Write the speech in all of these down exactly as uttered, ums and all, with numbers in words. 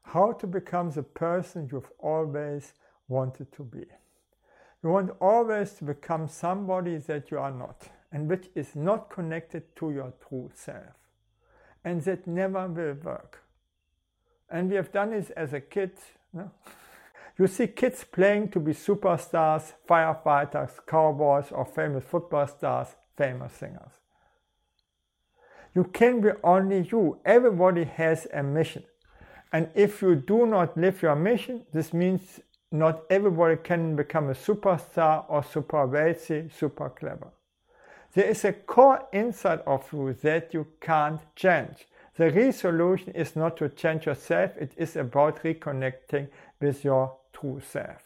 how to become the person you've always wanted to be. You want always to become somebody that you are not, and which is not connected to your true self. And that never will work. And we have done this as a kid. No? You see kids playing to be superstars, firefighters, cowboys, or famous football stars, famous singers. You can be only you. Everybody has a mission. And if you do not live your mission, this means not everybody can become a superstar or super wealthy, super clever. There is a core inside of you that you can't change. The real solution is not to change yourself, it is about reconnecting with your true self.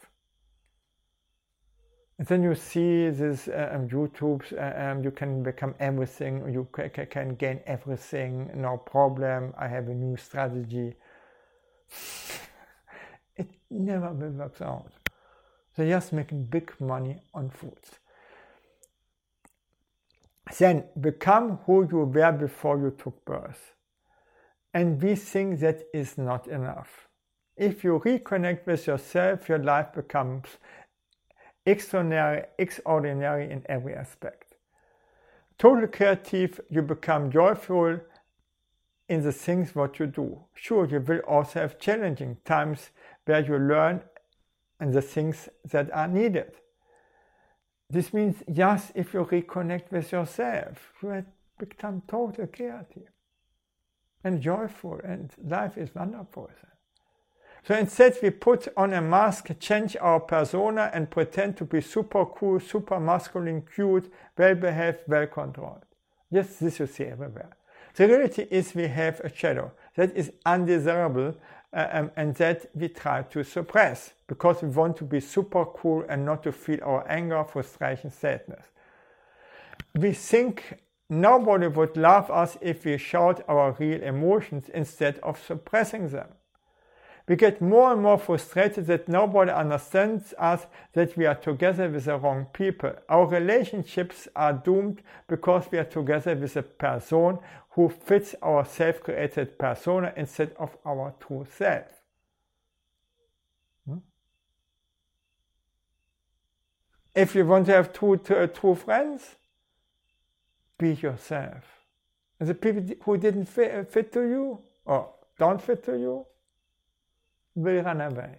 And then you see this uh, um, YouTube, uh, um, you can become everything, you ca- can gain everything, no problem, I have a new strategy. It never will work out. They're just making big money on foods. Then become who you were before you took birth. And we think that is not enough. If you reconnect with yourself, your life becomes extraordinary, extraordinary in every aspect. Totally creative, you become joyful in the things what you do. Sure, you will also have challenging times where you learn and the things that are needed. This means, yes, if you reconnect with yourself, you have become totally creative and joyful, and life is wonderful. So instead we put on a mask, change our persona and pretend to be super cool, super masculine, cute, well-behaved, well-controlled. Yes, this you see everywhere. The reality is we have a shadow that is undesirable uh, um, and that we try to suppress because we want to be super cool and not to feel our anger, frustration, sadness. We think nobody would love us if we shout our real emotions instead of suppressing them. We get more and more frustrated that nobody understands us, that we are together with the wrong people. Our relationships are doomed because we are together with a person who fits our self-created persona instead of our true self. Hmm? If you want to have true, true, true friends, be yourself. And the people who didn't fit, fit to you or don't fit to you will run away.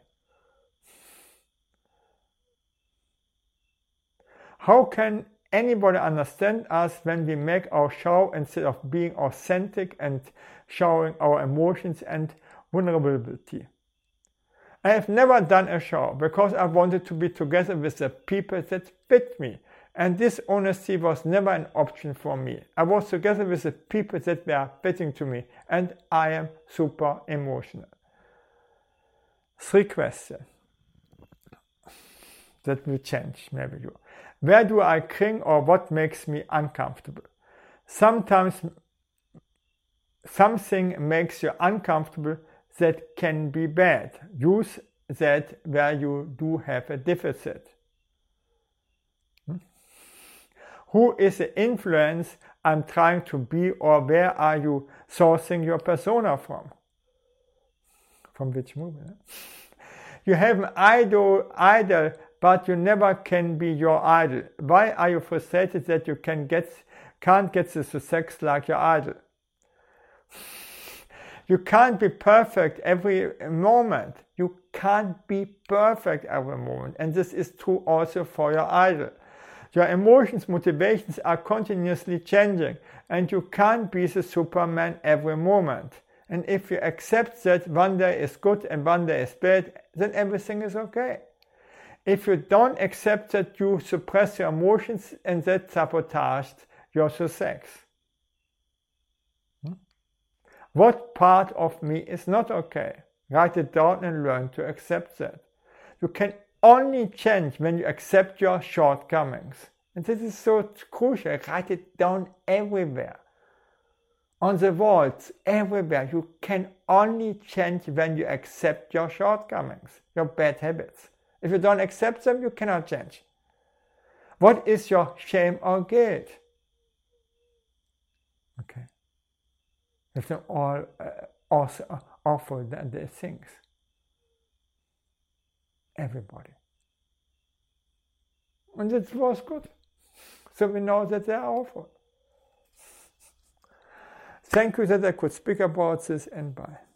How can anybody understand us when we make our show instead of being authentic and showing our emotions and vulnerability? I have never done a show because I wanted to be together with the people that fit me. And this honesty was never an option for me. I was together with the people that were fitting to me, and I am super emotional. Three questions that will change maybe you. Where do I cling or what makes me uncomfortable? Sometimes something makes you uncomfortable that can be bad. Use that where you do have a deficit. Hmm? Who is the influence I'm trying to be, or where are you sourcing your persona from? From which movie? Eh? You have an idol, idol, but you never can be your idol. Why are you frustrated that you can get, can't get the success like your idol? You can't be perfect every moment. You can't be perfect every moment. And this is true also for your idol. Your emotions, motivations are continuously changing, and you can't be the Superman every moment. And if you accept that one day is good and one day is bad, then everything is okay. If you don't accept that, you suppress your emotions and that sabotaged your success. Hmm? What part of me is not okay? Write it down and learn to accept that. You can only change when you accept your shortcomings. And this is so crucial. Write it down everywhere. On the walls, everywhere. You can only change when you accept your shortcomings, your bad habits. If you don't accept them, you cannot change. What is your shame or guilt? Okay. Have them all uh, also awful than their things. Everybody. And it was good. So we know that they are awful. Thank you that I could speak about this, and bye.